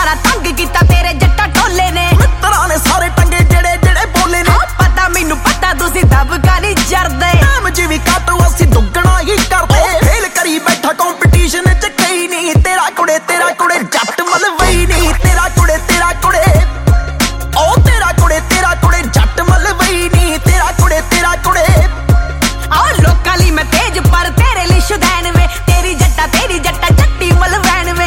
ਸਾਰਾ ਤੰਗ ਕੀਤਾ ਤੇਰੇ ਜੱਟਾ ਢੋਲੇ ਨੇ। ਮਿੱਤਰਾਂ ਨੇ ਸਾਰੇ ਟੰਗੇ ਜਿਹੜੇ ਜਿਹੜੇ ਬੋਲੇ ਨੇ। ਪਤਾ ਮੈਨੂੰ ਪਤਾ ਤੁਸੀਂ ਦਬਕਾ ਨਹੀਂ ਜਰਦੇ।